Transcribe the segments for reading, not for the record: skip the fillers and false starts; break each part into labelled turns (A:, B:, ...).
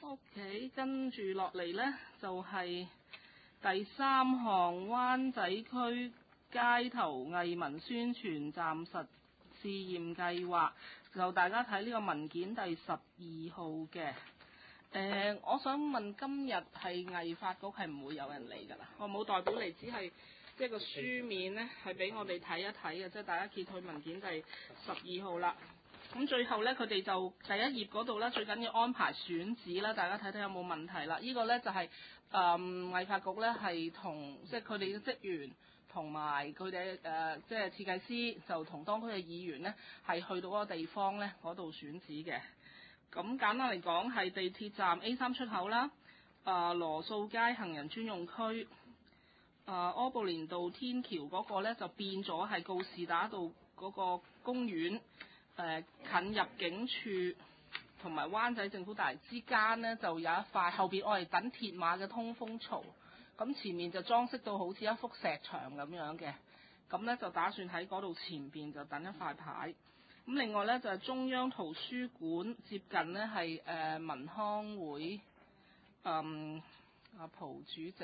A: OK， 跟住落嚟呢，就係、第3項灣仔區街頭藝文宣傳暫實試驗計劃，就大家睇呢個文件第12號嘅。我想問今日係藝發局係唔會有人嚟㗎啦，我冇代表嚟，只係即係個書面呢，係俾我哋睇一睇嘅，即係大家揭去文件第12號啦。咁最後呢，佢哋就第一頁嗰度呢，最緊要安排選址啦，大家睇睇有冇問題啦。呢個呢，就係藝發局呢，係同即係佢哋嘅職員同埋佢哋即係設計師就同當區嘅議員呢，係去到嗰個地方呢，嗰度選址嘅。咁簡單嚟講係地鐵站 A3 出口啦，羅素街行人專用區，柯布連道天橋嗰個呢，就變咗係告士打道嗰個公園。近入境處同埋灣仔政府大樓之間呢，就有一塊後邊我哋等鐵馬嘅通風槽，咁前面就裝飾到好似一幅石牆咁樣嘅，咁呢，就打算喺嗰度前邊就等一塊牌。咁另外呢，就係中央圖書館接近呢係民康會阿蒲主席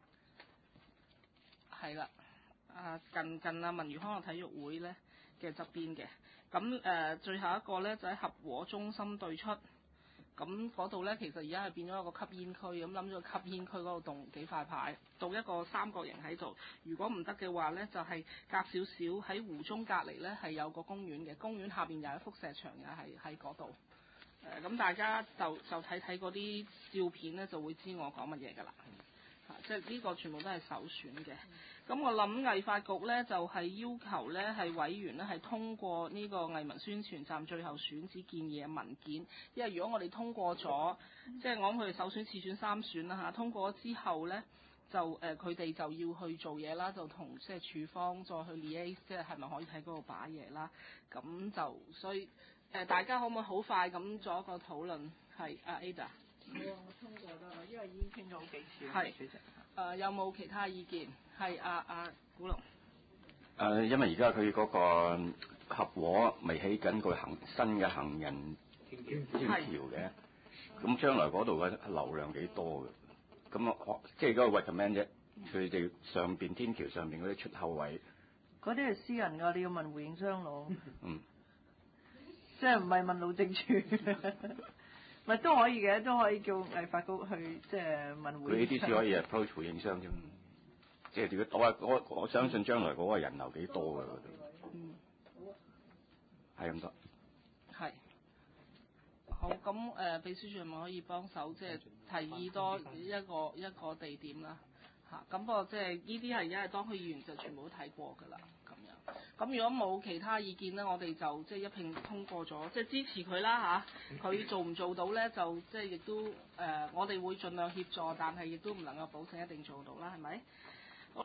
A: 係啦，近文娛康樂體育會呢嘅側邊嘅。咁最後一個呢，就喺合和中心對出，咁嗰度呢，其實而家係變咗一個吸煙區，咁諗咗吸煙區嗰度棟幾塊牌，棟一個三角形喺度。如果唔得嘅話呢，就係隔少少喺湖中隔離呢，係有個公園嘅，公園下邊有一幅石牆，又係喺嗰度。咁大家就睇睇嗰啲照片呢，就會知我講乜嘢㗎啦。即係呢個全部都係首選嘅。咁我諗藝發局呢，就係要求呢係委員呢係通過呢個藝文宣傳站最後選址建議嘅文件，因為如果我哋通過咗，即係我諗佢哋首選、次選、三選啦嚇，通過咗之後呢，就佢哋就要去做嘢啦，就同即係處方再去 liaise，即係咪可以喺嗰度擺嘢啦？咁就所以大家可唔可以好快咁做一個討論？係Ada。
B: 係啊，我通過得啦，因為已經傾咗好幾次。
A: 係，主席。有冇其他意見？係古龍。
C: 因為而家佢嗰個合和未起緊個新嘅行人天橋嘅，咁將來嗰度嘅流量幾多嘅？咁我即係嗰個 recommend 啫，佢哋上邊天橋上邊嗰啲出口位。
B: 嗰啲係私人㗎，你要問回應商攞。
C: 嗯。
B: 即係唔係問路政處？咪都可以嘅，都可以叫藝發局去即係問回應商。佢呢啲只可以 approach 回應商啫。即係如果我相信將來嗰個人流幾多㗎嗰度。 嗯。好啊。
C: 係咁多。係。
A: 好，咁秘書處咪可以幫手，即係提議多一個地點啦。咁不過即係呢啲係因為當區議員就全部都睇過㗎啦，咁樣。咁如果冇其他意見呢，我哋就即係一併通過咗，即係支持佢啦嚇。佢做唔做到呢？就即係亦都我哋會盡量協助，但係亦都唔能夠保證一定做到啦，係咪？